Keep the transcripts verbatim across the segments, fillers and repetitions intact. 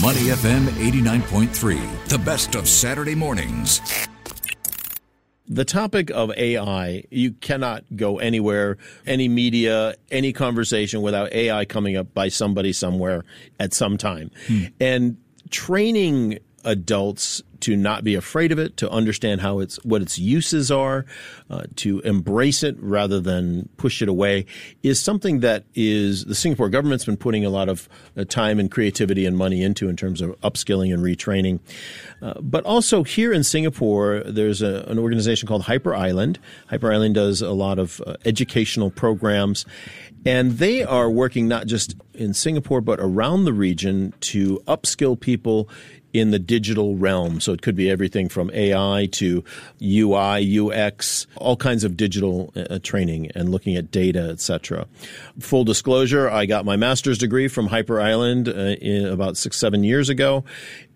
Money F M eighty-nine point three, the best of Saturday mornings. The topic of A I, you cannot go anywhere, any media, any conversation without A I coming up by somebody somewhere at some time. Hmm. And training adults to not be afraid of it, to understand how it's what its uses are, uh, to embrace it rather than push it away, is something that is the Singapore government's been putting a lot of uh, time and creativity and money into in terms of upskilling and retraining. Uh, but also here in Singapore, there's a, an organization called Hyper Island. Hyper Island does a lot of uh, educational programs, and they are working not just in Singapore but around the region to upskill people in the digital realm. So it could be everything from A I to U I, U X, all kinds of digital uh, training and looking at data, et cetera. Full disclosure, I got my master's degree from Hyper Island uh, in about six, seven years ago.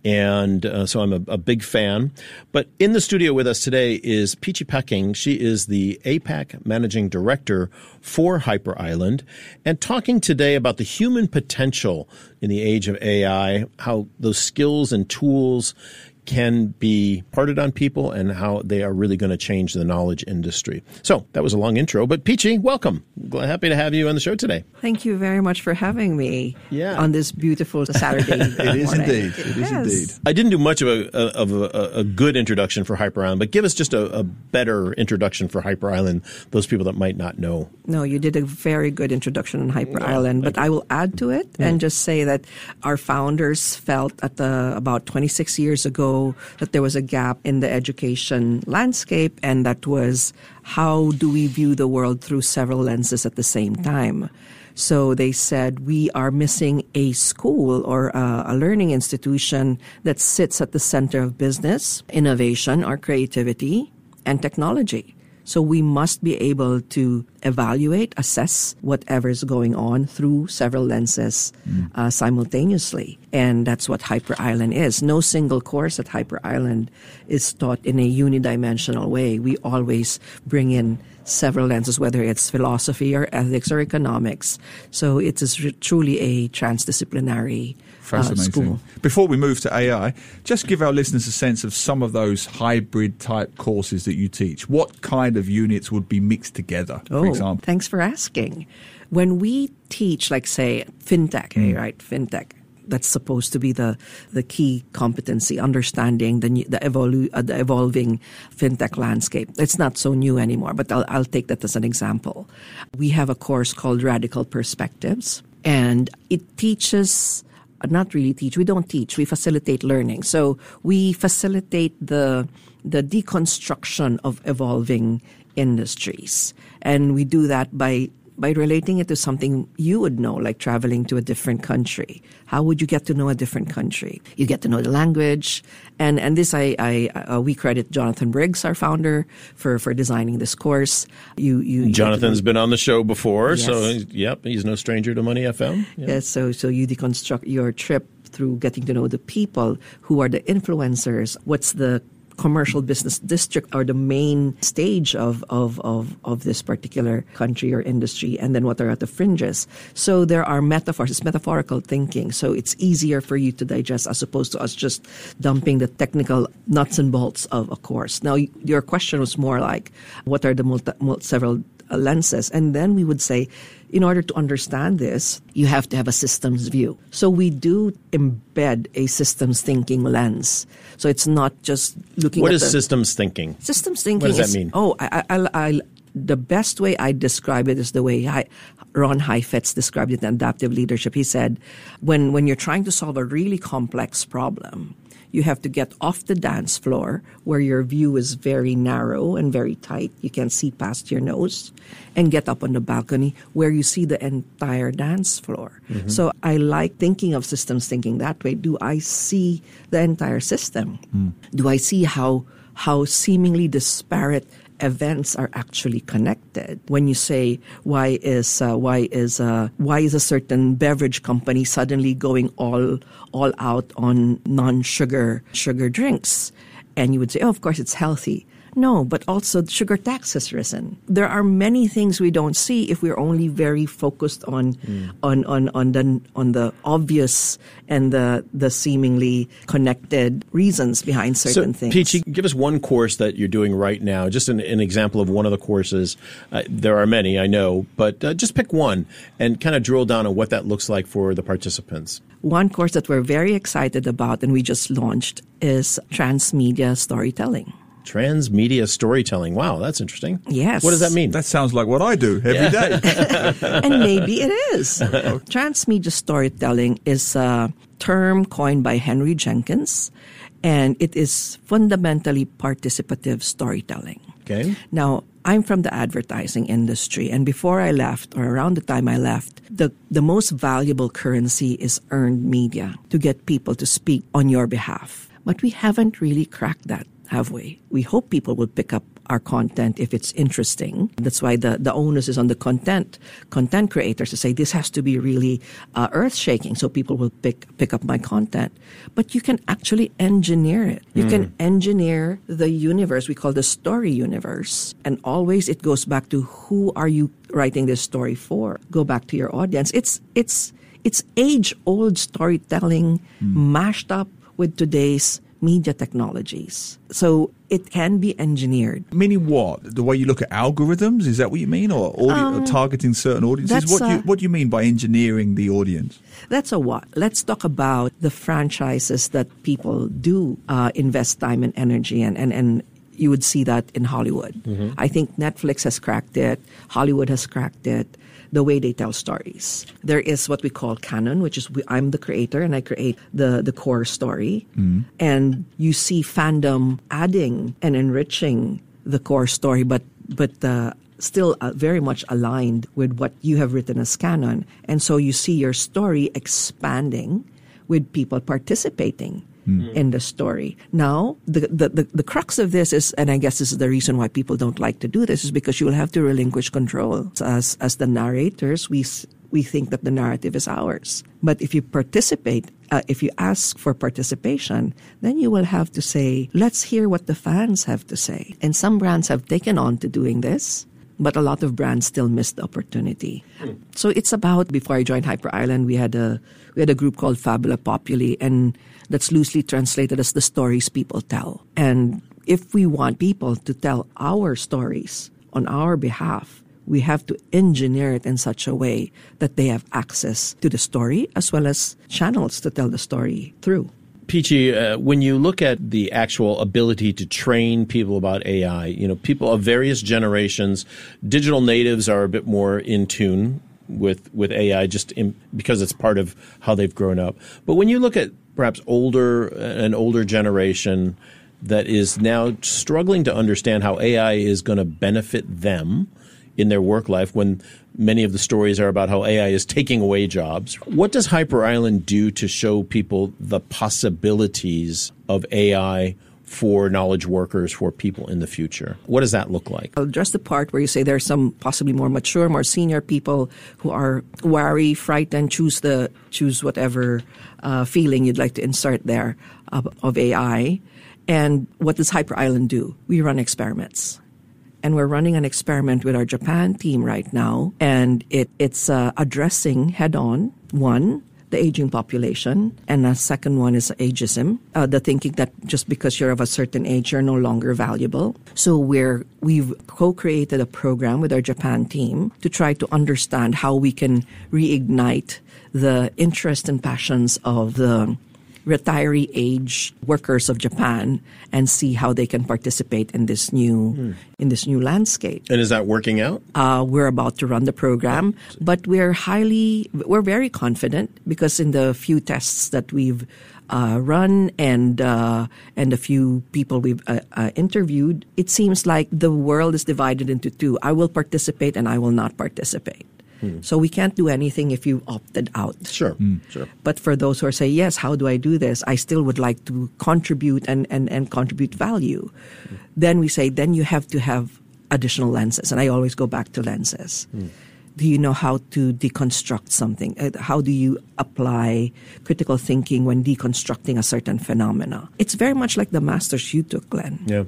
And uh, so I'm a, a big fan. But in the studio with us today is Peachy Packing. She is the A PAC Managing Director for Hyper Island, and talking today about the human potential in the age of A I, how those skills and tools can be imparted on people and how they are really going to change the knowledge industry. So that was a long intro, but Peachy, welcome. Happy to have you on the show today. Thank you very much for having me yeah. on this beautiful Saturday It morning. is indeed. It is yes. indeed. I didn't do much of a of a, a good introduction for Hyper Island, but give us just a, a better introduction for Hyper Island, those people that might not know. No, you did a very good introduction on Hyper yeah, Island, but you. I will add to it mm. and just say that our founders felt at the about twenty-six years ago that there was a gap in the education landscape, and that was how do we view the world through several lenses at the same time. So they said we are missing a school or a, a learning institution that sits at the center of business, innovation, or creativity, and technology. So we must be able to evaluate, assess whatever is going on through several lenses mm. uh, simultaneously. And that's what Hyper Island is. No single course at Hyper Island is taught in a unidimensional way. We always bring in several lenses, whether it's philosophy or ethics or economics. So it is re- truly a transdisciplinary Fascinating. Uh, school. Before we move to A I, just give our listeners a sense of some of those hybrid type courses that you teach. What kind of units would be mixed together, oh, for example? Thanks for asking. When we teach, like, say, fintech, mm. right, fintech, that's supposed to be the, the key competency, understanding the new, the, evolu- uh, the evolving fintech landscape. It's not so new anymore, but I'll, I'll take that as an example. We have a course called Radical Perspectives, and it teaches... Not really teach. We don't teach. We facilitate learning. So we facilitate the the deconstruction of evolving industries, and we do that by by relating it to something you would know, like traveling to a different country. How would you get to know a different country? You get to know the language, and and this I, I uh, we credit Jonathan Briggs, our founder, for, for designing this course. You you Jonathan's been on the show before, yes. so yep, he's no stranger to Money F M. Yep. Yes, so so you deconstruct your trip through getting to know the people who are the influencers. What's the commercial business district or the main stage of, of, of, of this particular country or industry, and then what are at the fringes. So there are metaphors. It's metaphorical thinking. So it's easier for you to digest as opposed to us just dumping the technical nuts and bolts of a course. Now, your question was more like, what are the multi, multi, several lenses? And then we would say, in order to understand this, you have to have a systems view. So we do embed a systems thinking lens. So it's not just looking what at is the, systems thinking? Systems thinking What does is, that mean? Oh, I, I, I, the best way I describe it is the way I, Ron Heifetz described it in Adaptive Leadership. He said, when, when you're trying to solve a really complex problem, you have to get off the dance floor where your view is very narrow and very tight. You can't see past your nose, and get up on the balcony where you see the entire dance floor. Mm-hmm. So I like thinking of systems thinking that way. Do I see the entire system? Mm. Do I see how how seemingly disparate events are actually connected? When you say why is uh, why is uh, why is a certain beverage company suddenly going all all out on non-sugar sugar drinks, and you would say, oh, of course it's healthy. No, but also the sugar tax has risen. There are many things we don't see if we're only very focused on mm. on, on, on the on the obvious and the the seemingly connected reasons behind certain so, things. Peachy, give us one course that you're doing right now, just an, an example of one of the courses. Uh, there are many, I know, but uh, just pick one and kind of drill down on what that looks like for the participants. One course that we're very excited about and we just launched is transmedia storytelling. Transmedia storytelling. Wow, that's interesting. Yes. What does that mean? That sounds like what I do every yeah. day. And maybe it is. Transmedia storytelling is a term coined by Henry Jenkins, and it is fundamentally participative storytelling. Okay. Now, I'm from the advertising industry, and before I left, or around the time I left, the, the most valuable currency is earned media to get people to speak on your behalf. But we haven't really cracked that, have we? We hope people will pick up our content if it's interesting. That's why the, the onus is on the content content creators to say this has to be really uh, earth-shaking so people will pick pick up my content. But you can actually engineer it. You mm. can engineer the universe. We call the story universe. And always it goes back to who are you writing this story for? Go back to your audience. It's it's it's age-old storytelling mm. mashed up with today's media technologies. So it can be engineered. Meaning what? The way you look at algorithms? Is that what you mean? Or, audi- um, or targeting certain audiences? What do, you, what do you mean by engineering the audience? That's a what. Let's talk about the franchises that people do uh, invest time and energy in. And, and you would see that in Hollywood. Mm-hmm. I think Netflix has cracked it. Hollywood has cracked it. The way they tell stories. There is what we call canon, which is we, I'm the creator and I create the, the core story. Mm. And you see fandom adding and enriching the core story, but but uh, still uh, very much aligned with what you have written as canon. And so you see your story expanding with people participating mm. in the story. Now, the, the, the, the crux of this is, and I guess this is the reason why people don't like to do this, is because you will have to relinquish control. As, as the narrators, we we think that the narrative is ours. But if you participate, uh, if you ask for participation, then you will have to say, let's hear what the fans have to say. And some brands have taken on to doing this, but a lot of brands still miss the opportunity. Mm. So it's about, before I joined Hyper Island, we had a we had a group called Fabula Populi, and that's loosely translated as the stories people tell. And if we want people to tell our stories on our behalf, we have to engineer it in such a way that they have access to the story as well as channels to tell the story through. Peachy, uh, when you look at the actual ability to train people about A I, you know, people of various generations, digital natives are a bit more in tune with with A I just in, because it's part of how they've grown up. But when you look at perhaps older an older generation that is now struggling to understand how A I is going to benefit them in their work life, when many of the stories are about how A I is taking away jobs, what does Hyper Island do to show people the possibilities of A I for knowledge workers, for people in the future? What does that look like? I'll address the part where you say there are some possibly more mature, more senior people who are wary, frightened, choose the choose whatever uh, feeling you'd like to insert there of, of A I. And what does Hyper Island do? We run experiments. And we're running an experiment with our Japan team right now. And it, it's uh, addressing head-on, one, the aging population, and a second one is ageism, uh, the thinking that just because you're of a certain age, you're no longer valuable. So we're, we've co-created a program with our Japan team to try to understand how we can reignite the interest and passions of the retiree age workers of Japan and see how they can participate in this new mm. in this new landscape. And is that working out? Uh, we're about to run the program, but we're highly we're very confident because in the few tests that we've uh, run and uh, and a few people we've uh, uh, interviewed, it seems like the world is divided into two. I will participate and I will not participate. Hmm. So we can't do anything if you opted out. Sure, mm. sure. But for those who are saying, yes, how do I do this? I still would like to contribute and, and, and contribute value. Hmm. Then we say, then you have to have additional lenses. And I always go back to lenses. Hmm. Do you know how to deconstruct something? How do you apply critical thinking when deconstructing a certain phenomena? It's very much like the masters you took, Glenn. Yeah.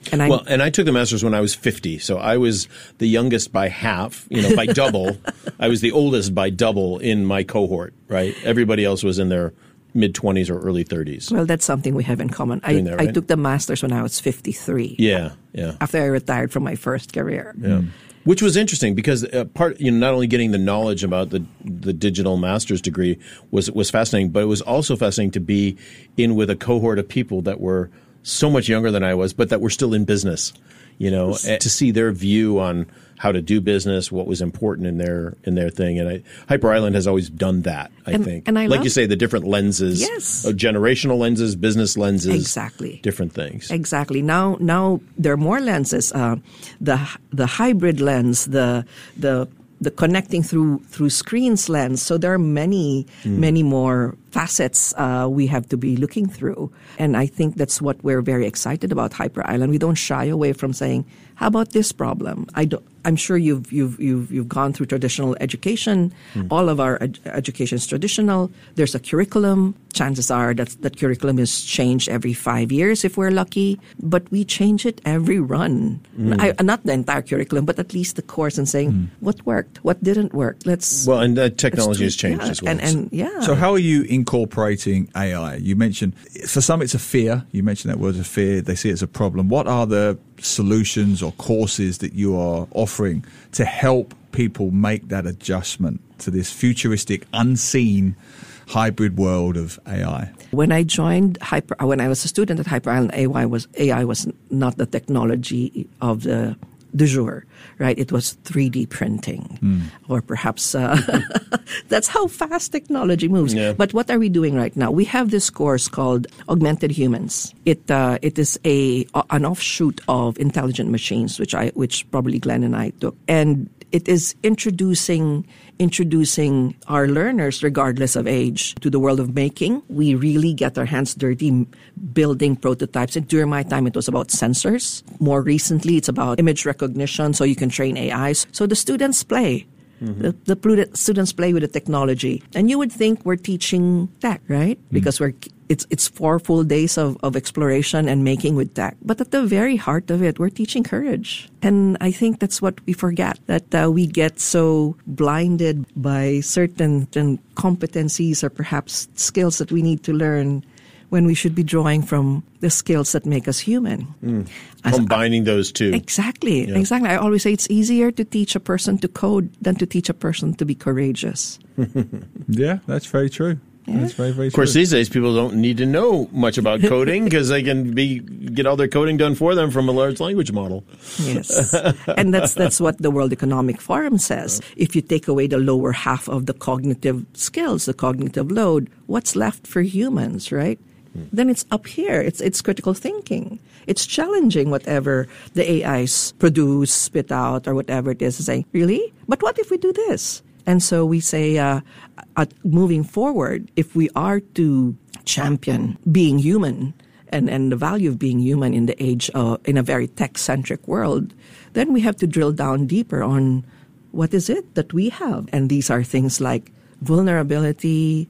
And I well, and I took the master's when I was fifty, so I was the youngest by half, you know, by double. I was the oldest by double in my cohort, right? Everybody else was in their mid-twenties or early thirties. Well, that's something we have in common. I, that, right? I took the master's when I was fifty-three. Yeah, yeah. After I retired from my first career. Yeah. Which was interesting because uh, part, you know, not only getting the knowledge about the the digital master's degree was was fascinating, but it was also fascinating to be in with a cohort of people that were so much younger than I was, but that were still in business. You know, yes. To see their view on how to do business, what was important in their in their thing, and I, Hyper Island has always done that. I and, think, and I like love, you say, the different lenses, yes, uh, generational lenses, business lenses, exactly, different things. Exactly. Now, now there are more lenses. Uh, the the hybrid lens, the the the connecting through through screens lens. So there are many mm. many more facets uh, we have to be looking through, and I think that's what we're very excited about Hyper Island. We don't shy away from saying, how about this problem? I don't, I'm sure you've you've you've you've gone through traditional education. Mm. All of our ed- education is traditional. There's a curriculum. Chances are that that curriculum is changed every five years if we're lucky. But we change it every run. Mm. I, not the entire curriculum, but at least the course, and saying mm. what worked, what didn't work. Let's well, and uh, technology has changed yeah, as well. And, and yeah. So how are you incorporating A I? You mentioned for some it's a fear. You mentioned that word, a fear. They see it as a problem. What are the solutions or courses that you are offering to help people make that adjustment to this futuristic, unseen, hybrid world of A I? When I joined Hyper, when I was a student at Hyper Island, A I was A I was not the technology of the du jour, right? It was three D printing, mm. or perhaps uh, that's how fast technology moves. Yeah. But what are we doing right now? We have this course called Augmented Humans. It uh, it is a an offshoot of Intelligent Machines, which I which probably Glenn and I took, and it is introducing introducing our learners, regardless of age, to the world of making. We really get our hands dirty building prototypes. And during my time, it was about sensors. More recently, it's about image recognition, so you can train A Is. So the students play. Mm-hmm. The, the students play with the technology. And you would think we're teaching tech, right? Mm-hmm. Because we're it's it's four full days of, of exploration and making with tech. But at the very heart of it, we're teaching courage. And I think that's what we forget, that uh, we get so blinded by certain, certain competencies or perhaps skills that we need to learn when we should be drawing from the skills that make us human. Mm. Combining I, those two. Exactly, yeah. exactly. I always say it's easier to teach a person to code than to teach a person to be courageous. Yeah, that's very true. Yeah. That's very, very true. Of course, true. these days people don't need to know much about coding because they can be get all their coding done for them from a large language model. Yes, and that's that's what the World Economic Forum says. If you take away the lower half of the cognitive skills, the cognitive load, what's left for humans, right? Then it's up here. It's it's critical thinking. It's challenging whatever the A Is produce, spit out, or whatever it is, and saying, really? But what if we do this? And so we say, uh, uh, moving forward, if we are to champion being human and, and the value of being human in the age, uh, in a very tech-centric world, then we have to drill down deeper on what is it that we have. And these are things like vulnerability,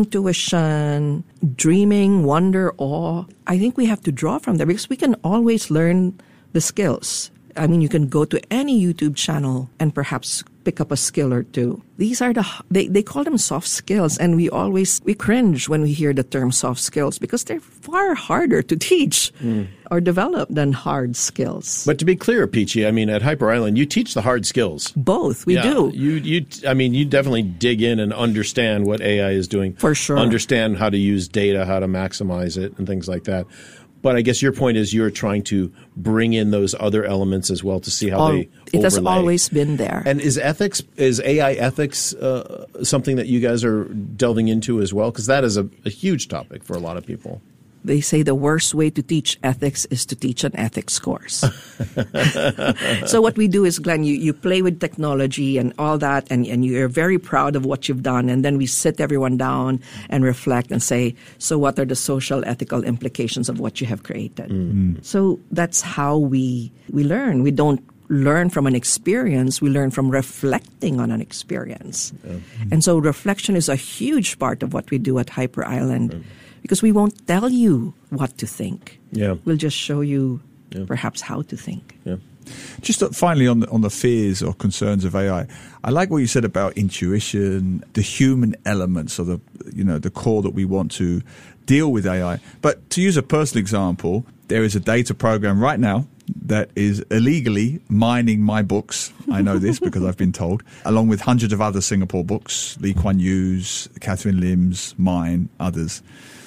intuition, dreaming, wonder, awe. I think we have to draw from there because we can always learn the skills. I mean, you can go to any YouTube channel and perhaps pick up a skill or two. These are the, they, they call them soft skills, and we always, we cringe when we hear the term soft skills because they're far harder to teach mm. or develop than hard skills. But to be clear, Peachy, I mean, at Hyper Island, you teach the hard skills. Both, we yeah, do. You, you, I mean, you definitely dig in and understand what A I is doing. For sure. Understand how to use data, how to maximize it, and things like that. But I guess your point is you're trying to bring in those other elements as well to see how oh, they It overlay. has always been there. And is ethics, is A I ethics uh, something that you guys are delving into as well? Because that is a, a huge topic for a lot of people. They say the worst way to teach ethics is to teach an ethics course. So what we do is, Glenn, you, you play with technology and all that, and, and you're very proud of what you've done. And then we sit everyone down and reflect and say, so what are the social, ethical implications of what you have created? Mm-hmm. So that's how we we learn. We don't learn from an experience. We learn from reflecting on an experience. Yeah. Mm-hmm. And so reflection is a huge part of what we do at Hyper Island. Mm-hmm. Because we won't tell you what to think. Yeah. We'll just show you yeah. perhaps how to think. Yeah. Just finally on the, on the fears or concerns of A I, I like what you said about intuition, the human elements, or the you know the core that we want to deal with A I. But to use a personal example, there is a data program right now that is illegally mining my books. I know this because I've been told, along with hundreds of other Singapore books, Lee Kuan Yew's, Catherine Lim's, mine, others,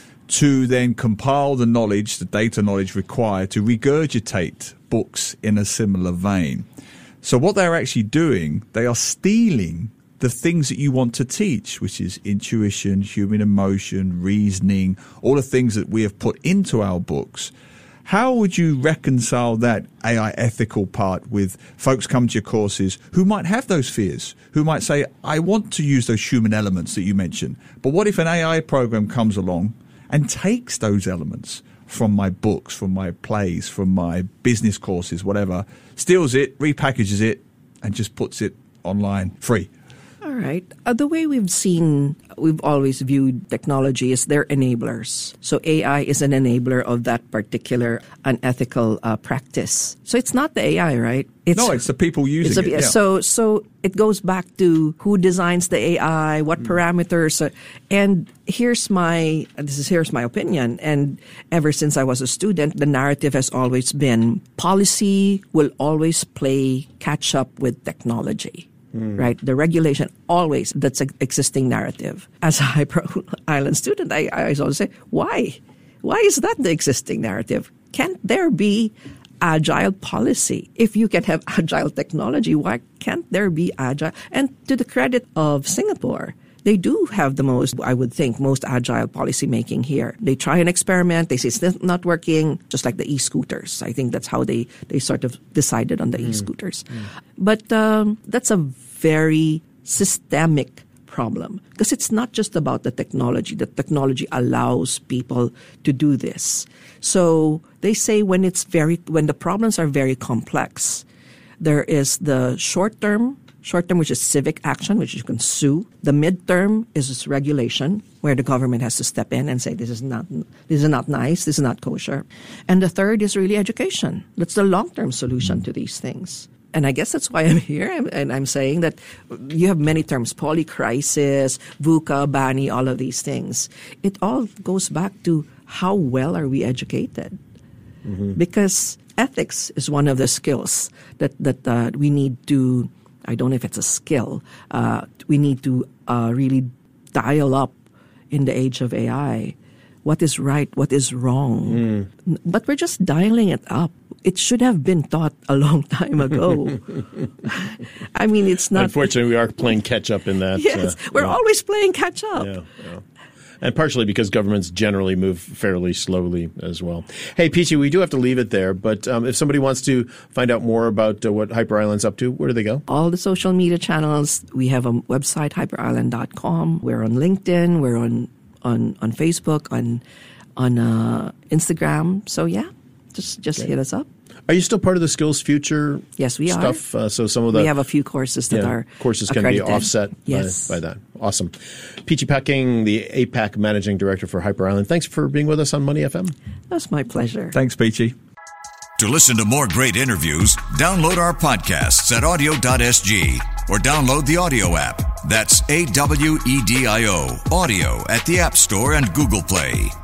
to then compile the knowledge, the data knowledge required to regurgitate books in a similar vein. So what they're actually doing, they are stealing the things that you want to teach, which is intuition, human emotion, reasoning, all the things that we have put into our books. How would you reconcile that A I ethical part with folks come to your courses who might have those fears, who might say, I want to use those human elements that you mentioned, but what if an A I program comes along and takes those elements from my books, from my plays, from my business courses, whatever, steals it, repackages it, and just puts it online free? All right. Uh, the way we've seen, we've always viewed technology as they're enablers. So A I is an enabler of that particular unethical uh, practice. So it's not the A I, right? It's, no, it's the people using it's a, it. Yeah. So, so it goes back to who designs the A I, what mm. parameters, uh, and here's my this is here's my opinion. And ever since I was a student, the narrative has always been policy will always play catch up with technology. Mm. Right, the regulation always, that's an existing narrative. As a Hyper Island student, I, I always say, why? Why is that the existing narrative? Can't there be agile policy? If you can have agile technology, why can't there be agile? And to the credit of Singapore, they do have the most, I would think, most agile policy making here. They try an experiment. They say it's not working, just like the e-scooters. I think that's how they, they sort of decided on the mm. e-scooters. Mm. But um, that's a very systemic problem because it's not just about the technology. The technology allows people to do this. So they say when it's very, when the problems are very complex, there is the short-term Short term, which is civic action, which you can sue. The midterm is this regulation, where the government has to step in and say this is not this is not nice, this is not kosher. And the third is really education. That's the long term solution to these things. And I guess that's why I'm here, and I'm saying that you have many terms: polycrisis, VUCA, BANI, all of these things. It all goes back to how well are we educated, mm-hmm. because ethics is one of the skills that that uh, we need to. I don't know if it's a skill. Uh, we need to uh, really dial up in the age of A I. What is right? What is wrong? Mm. But we're just dialing it up. It should have been taught a long time ago. I mean, it's not. Unfortunately, we are playing catch up in that. Yes, uh, we're yeah. always playing catch up. Yeah, yeah. And partially because governments generally move fairly slowly as well. Hey, Peachy, we do have to leave it there. But um, if somebody wants to find out more about uh, what Hyper Island's up to, where do they go? All the social media channels. We have a website, hyper island dot com. We're on LinkedIn. We're on on, on Facebook, on on uh, Instagram. So, yeah, just just okay. hit us up. Are you still part of the Skills Future yes, we stuff? are. Uh, so some of the we have a few courses that yeah, are courses accredited. can be offset yes. by, by that. Awesome. Peachy Packing, the A PAC Managing Director for Hyper Island. Thanks for being with us on Money F M. That's my pleasure. Thanks, Peachy. To listen to more great interviews, download our podcasts at audio dot s g or download the audio app. That's A W E D I O, audio at the App Store and Google Play.